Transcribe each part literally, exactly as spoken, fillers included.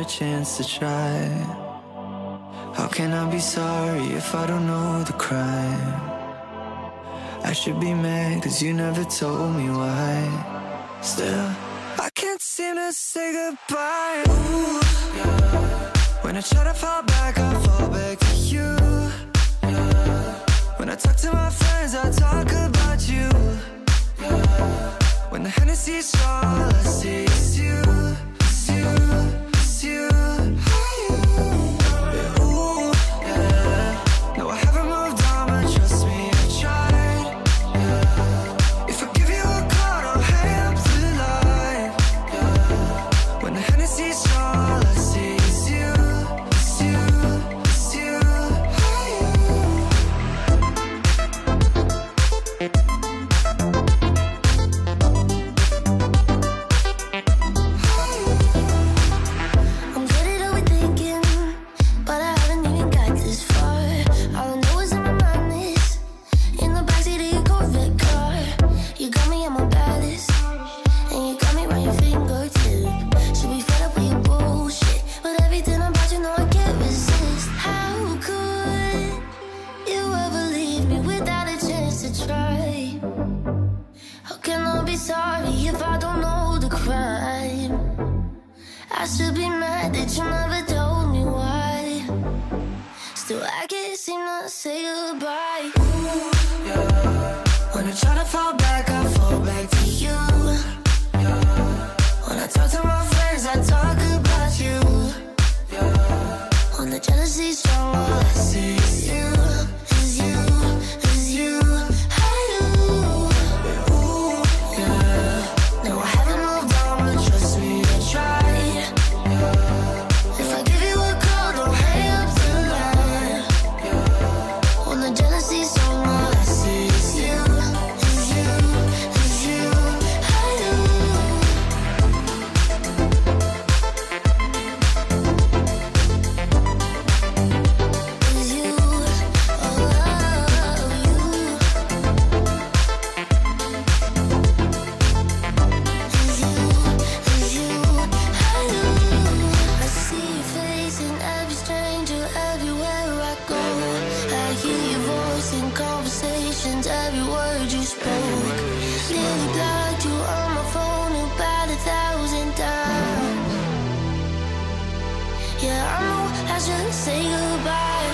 a chance to try. How can I be sorry if I don't know the crime? I should be mad cause you never told me why. Still, I can't seem to say goodbye. Ooh, yeah. When I try to fall back, I fall back to you. Yeah. When I talk to my friends, I talk about you. Yeah. When the Hennessy's strong, all I see is you, it's you, it's you. Yeah, ooh, yeah. No, I haven't moved on, but trust me, I tried. Yeah. If I give you a call, don't hang up the line. Yeah. When the Hennessy's strong, all I see is you, it's you, it's you. I should be mad that you never told me why. Still, I can't seem to say goodbye. Ooh, yeah. When I try to fall back, I fall back to you. Yeah. When I talk to my friends, I talk about you. Yeah. When the jealousy's strong, all I see is you, is you, is you. I do. Ooh, yeah. No, I haven't moved on, but trust me, I tried. If I give you a call, don't hang up the line. When the jealousy's strong, all I see is you, is you, is you. I do. Is you, oh, you. Is you, is you. I do. I see your face in every stranger, everywhere I go. I hear your voice in conversations, every word you spoke. Nearly blocked you on my phone about a thousand times. Yeah, I know I should say goodbye.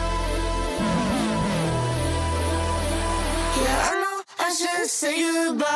Yeah, I know I should say goodbye.